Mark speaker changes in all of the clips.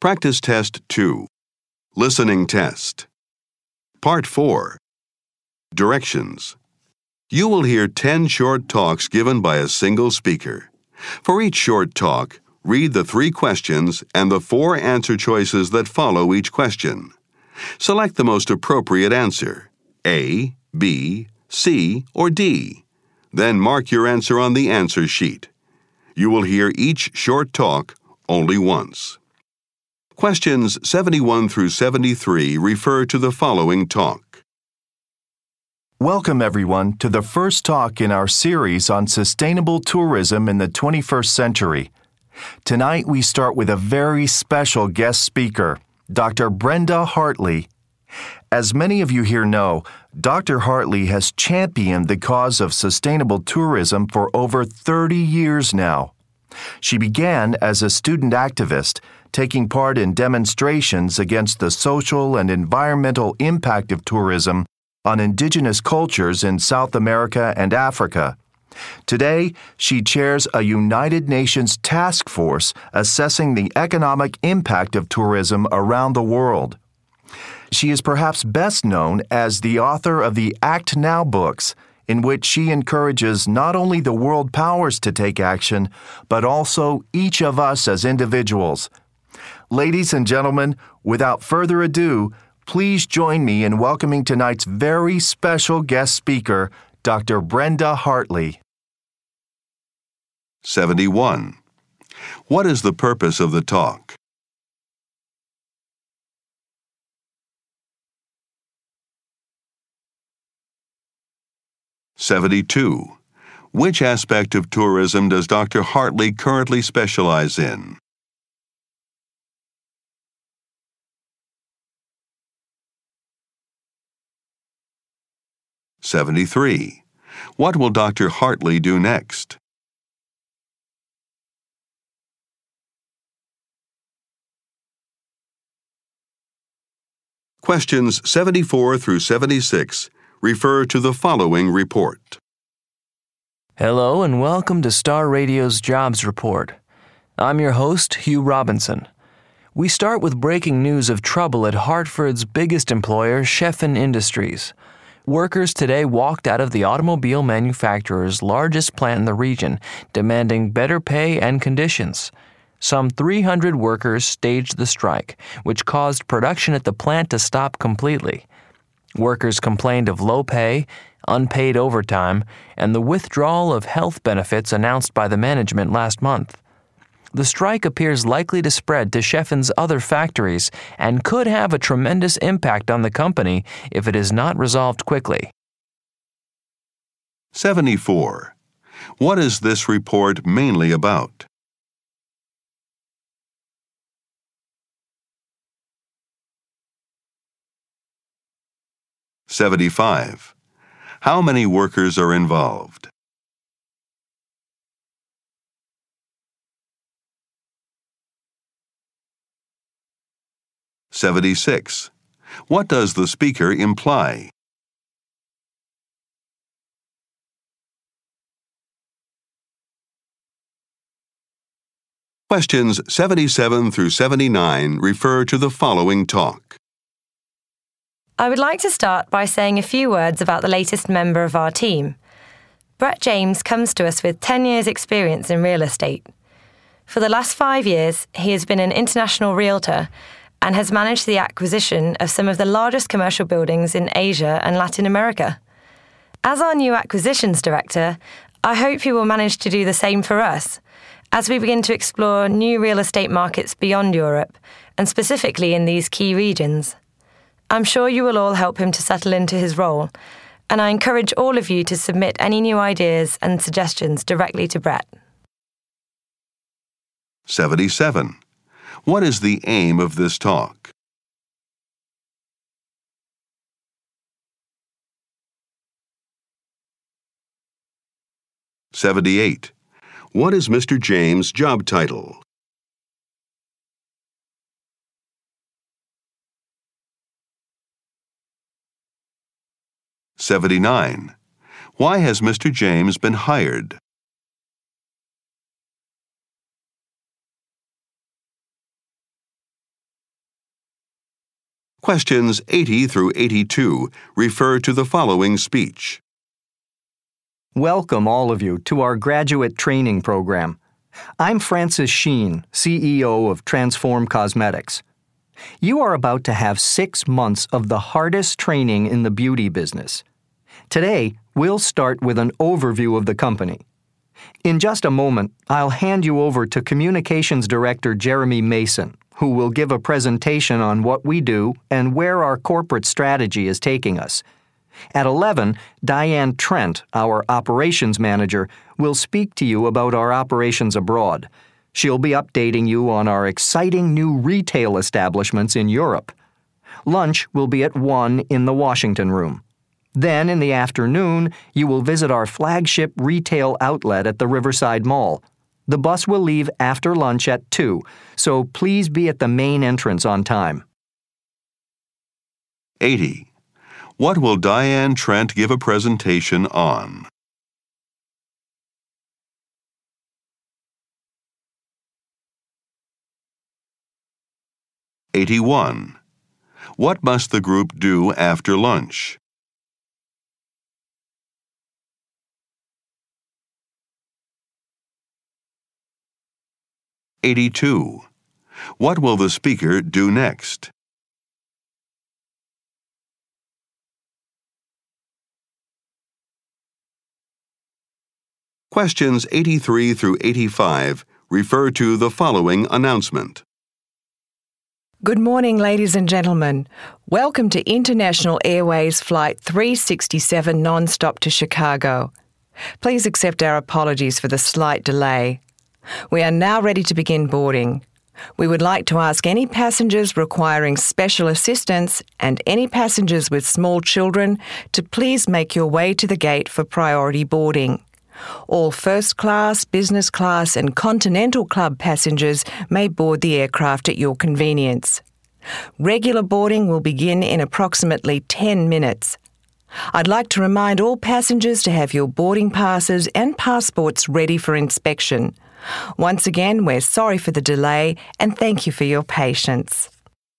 Speaker 1: Practice Test 2. Listening Test. Part 4. Directions. You will hear 10 short talks given by a single speaker. For each short talk, read the 3 questions and the 4 answer choices that follow each question. Select the most appropriate answer, A, B, C, or D. Then mark your answer on the answer sheet. You will hear each short talk only once. Questions 71 through 73 refer to the following talk.
Speaker 2: Welcome, everyone, to the first talk in our series on sustainable tourism in the 21st century. Tonight, we start with a very special guest speaker, Dr. Brenda Hartley. As many of you here know, Dr. Hartley has championed the cause of sustainable tourism for over 30 years now. She began as a student activist, taking part in demonstrations against the social and environmental impact of tourism on indigenous cultures in South America and Africa. Today, she chairs a United Nations task force assessing the economic impact of tourism around the world. She is perhaps best known as the author of the Act Now books, in which she encourages not only the world powers to take action, but also each of us as individuals. Ladies and gentlemen, without further ado, please join me in welcoming tonight's very special guest speaker, Dr. Brenda Hartley.
Speaker 1: 71. What is the purpose of the talk? (72) Which aspect of tourism does Dr. Hartley currently specialize in? (73) What will Dr. Hartley do next? Questions 74 through 76 refer to the following report.
Speaker 3: Hello and welcome to Star Radio's Jobs Report. I'm your host, Hugh Robinson. We start with breaking news of trouble at Hartford's biggest employer, Sheffen Industries. Workers today walked out of the automobile manufacturer's largest plant in the region, demanding better pay and conditions. Some 300 workers staged the strike, which caused production at the plant to stop completely. Workers complained of low pay, unpaid overtime, and the withdrawal of health benefits announced by the management last month. The strike appears likely to spread to Sheffen's other factories and could have a tremendous impact on the company if it is not resolved quickly.
Speaker 1: 74. What is this report mainly about? (75) How many workers are involved? (76) What does the speaker imply? Questions 77 through 79 refer to the following talk.
Speaker 4: I would like to start by saying a few words about the latest member of our team. Brett James comes to us with 10 years' experience in real estate. For the last 5 years, he has been an international realtor and has managed the acquisition of some of the largest commercial buildings in Asia and Latin America. As our new acquisitions director, I hope he will manage to do the same for us as we begin to explore new real estate markets beyond Europe and specifically in these key regions. I'm sure you will all help him to settle into his role, and I encourage all of you to submit any new ideas and suggestions directly to Brett.
Speaker 1: 77. What is the aim of this talk? (78) What is Mr. James' job title? (79) Why has Mr. James been hired? Questions 80 through 82 refer to the following speech.
Speaker 5: Welcome, all of you, to our graduate training program. I'm Francis Sheen, CEO of Transform Cosmetics. You are about to have 6 months of the hardest training in the beauty business. Today, we'll start with an overview of the company. In just a moment, I'll hand you over to Communications Director Jeremy Mason, who will give a presentation on what we do and where our corporate strategy is taking us. At 11, Diane Trent, our operations manager, will speak to you about our operations abroad. She'll be updating you on our exciting new retail establishments in Europe. Lunch will be at 1 in the Washington room. Then, in the afternoon, you will visit our flagship retail outlet at the Riverside Mall. The bus will leave after lunch at 2, so please be at the main entrance on time.
Speaker 1: 80. What will Diane Trent give a presentation on? '81. What must the group do after lunch? '82. What will the speaker do next? Questions 83 through 85 refer to the following announcement.
Speaker 6: Good morning, ladies and gentlemen. Welcome to International Airways Flight 367 non-stop to Chicago. Please accept our apologies for the slight delay. We are now ready to begin boarding. We would like to ask any passengers requiring special assistance and any passengers with small children to please make your way to the gate for priority boarding. All first class, business class and Continental Club passengers may board the aircraft at your convenience. Regular boarding will begin in approximately 10 minutes. I'd like to remind all passengers to have your boarding passes and passports ready for inspection. Once again, we're sorry for the delay and thank you for your patience.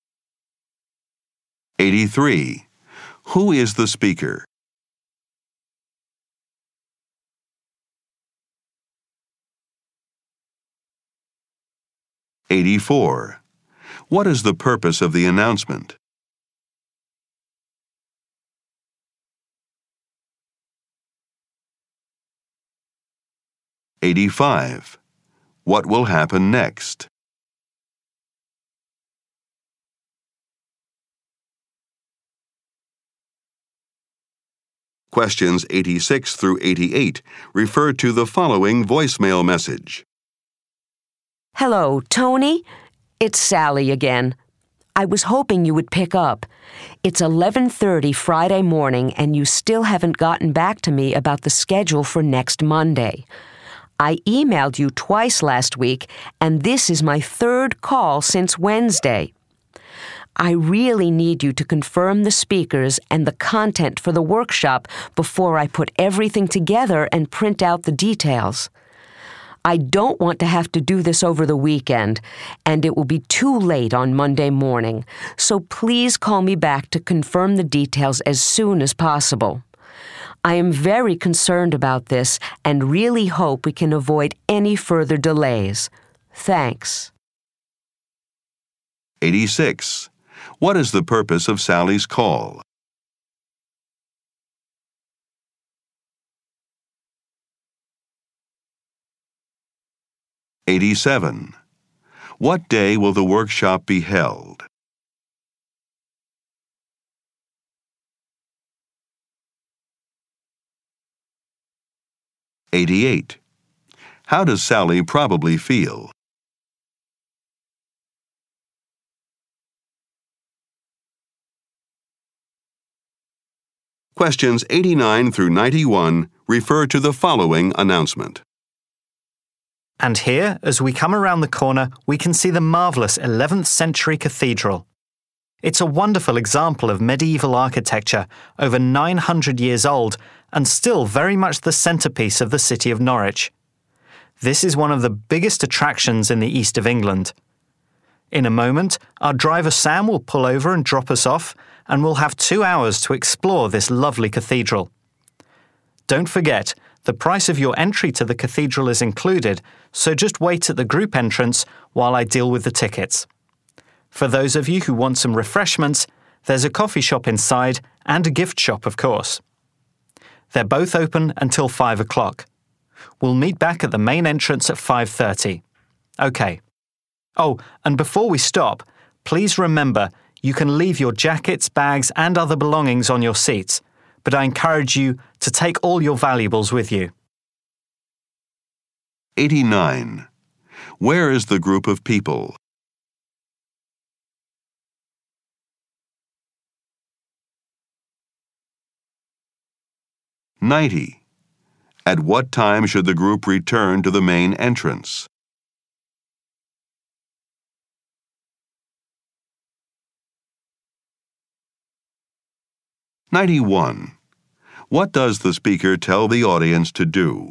Speaker 1: 83. Who is the speaker? '84. What is the purpose of the announcement? '85. What will happen next? Questions 86 through 88 refer to the following voicemail message.
Speaker 7: Hello, Tony. It's Sally again. I was hoping you would pick up. It's 11:30 Friday morning and you still haven't gotten back to me about the schedule for next Monday. I emailed you twice last week and this is my 3rd call since Wednesday. I really need you to confirm the speakers and the content for the workshop before I put everything together and print out the details. I don't want to have to do this over the weekend, and it will be too late on Monday morning, so please call me back to confirm the details as soon as possible. I am very concerned about this and really hope we can avoid any further delays. Thanks.
Speaker 1: 86. What is the purpose of Sally's call? '87. What day will the workshop be held? '88. How does Sally probably feel? Questions 89 through 91 refer to the following announcement.
Speaker 2: And here, as we come around the corner, we can see the marvellous 11th century cathedral. It's a wonderful example of medieval architecture, over 900 years old, and still very much the centrepiece of the city of Norwich. This is one of the biggest attractions in the east of England.
Speaker 5: In a moment, our driver Sam will pull over and drop us off, and we'll have 2 hours to explore this lovely cathedral. Don't forget, the price of your entry to the cathedral is included, so just wait at the group entrance while I deal with the tickets. For those of you who want some refreshments, there's a coffee shop inside and a gift shop, of course. They're both open until 5 o'clock. We'll meet back at the main entrance at 5:30. Okay. Oh, and before we stop, please remember you can leave your jackets, bags, and other belongings on your seats, but I encourage you to take all your valuables with you.
Speaker 1: 89. Where is the group of people? 90. At what time should the group return to the main entrance? 91. What does the speaker tell the audience to do?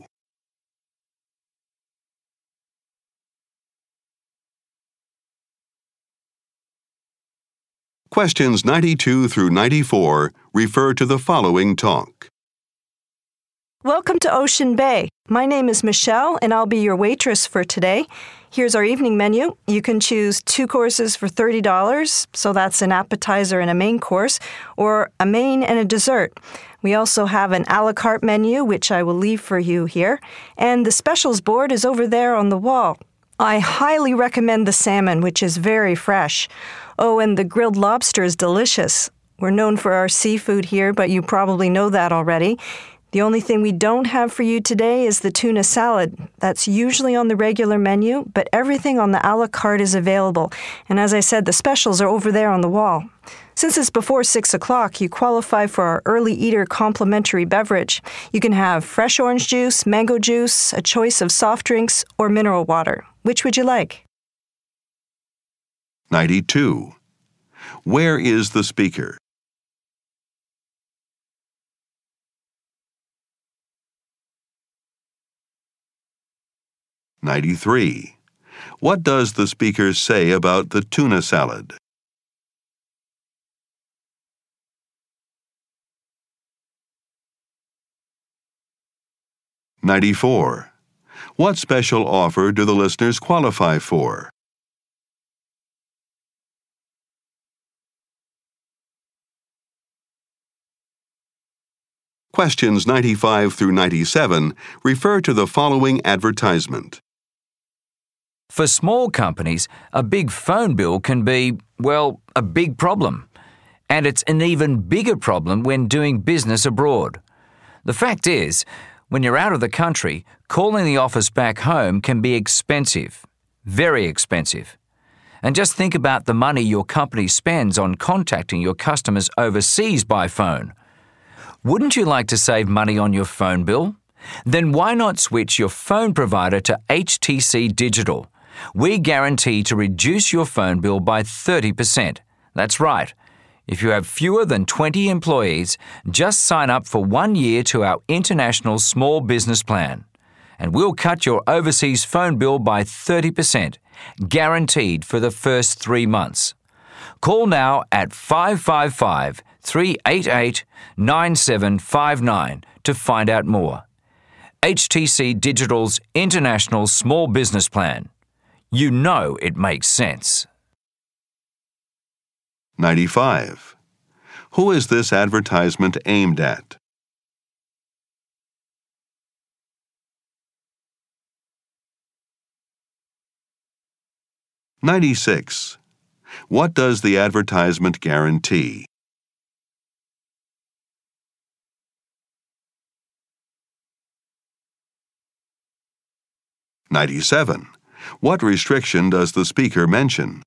Speaker 1: 'Questions 92 through 94 refer to the following talk.
Speaker 8: Welcome to Ocean Bay. My name is Michelle, and I'll be your waitress for today. Here's our evening menu. You can choose 2 courses for $30, so that's an appetizer and a main course, or a main and a dessert. We also have an a la carte menu, which I will leave for you here, and the specials board is over there on the wall. I highly recommend the salmon, which is very fresh. Oh, and the grilled lobster is delicious. We're known for our seafood here, but you probably know that already. The only thing we don't have for you today is the tuna salad. That's usually on the regular menu, but everything on the a la carte is available. And as I said, the specials are over there on the wall. Since it's before 6 o'clock, you qualify for our early eater complimentary beverage. You can have fresh orange juice, mango juice, a choice of soft drinks, or mineral water. Which would you like?
Speaker 1: 92. Where is the speaker? 93. What does the speaker say about the tuna salad? 94. What special offer do the listeners qualify for? 95 through 97 refer to the following advertisement.
Speaker 9: For small companies, a big phone bill can be, well, a big problem. And it's an even bigger problem when doing business abroad. The fact is, when you're out of the country, calling the office back home can be expensive, very expensive. And just think about the money your company spends on contacting your customers overseas by phone. Wouldn't you like to save money on your phone bill? Then why not switch your phone provider to HTC Digital? We guarantee to reduce your phone bill by 30%. That's right. If you have fewer than 20 employees, just sign up for 1 year to our International Small Business Plan. And we'll cut your overseas phone bill by 30%, guaranteed for the first 3 months. Call now at 555-388-9759 to find out more. HTC Digital's International Small Business Plan. You know it makes sense.
Speaker 1: 95. Who is this advertisement aimed at? 96. What does the advertisement guarantee? 97. What restriction does the speaker mention?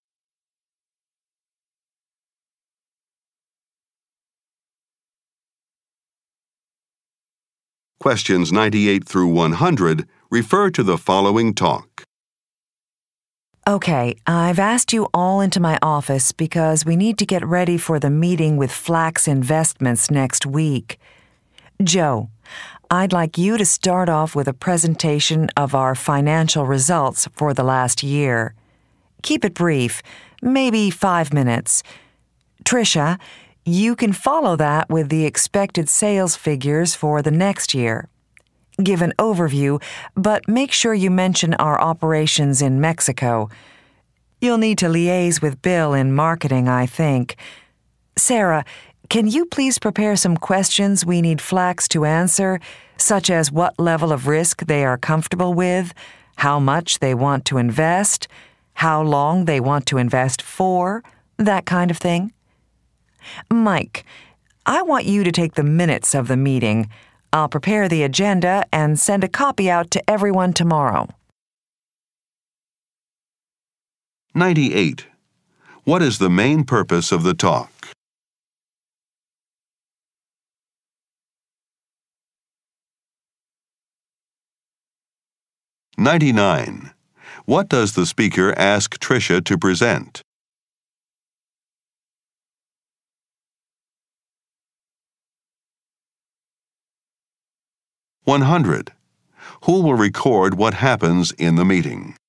Speaker 1: 98 through 100 refer to the following talk.
Speaker 10: Okay, I've asked you all into my office because we need to get ready for the meeting with Flax Investments next week. Joe, I'd like you to start off with a presentation of our financial results for the last year. Keep it brief, maybe 5 minutes. Tricia, you can follow that with the expected sales figures for the next year. Give an overview, but make sure you mention our operations in Mexico. You'll need to liaise with Bill in marketing, I think. Sarah, can you please prepare some questions we need Flax to answer, such as what level of risk they are comfortable with, how much they want to invest, how long they want to invest for, that kind of thing? Mike, I want you to take the minutes of the meeting. I'll prepare the agenda and send a copy out to everyone tomorrow.
Speaker 1: 98. What is the main purpose of the talk? 99. What does the speaker ask Tricia to present? 100. Who will record what happens in the meeting?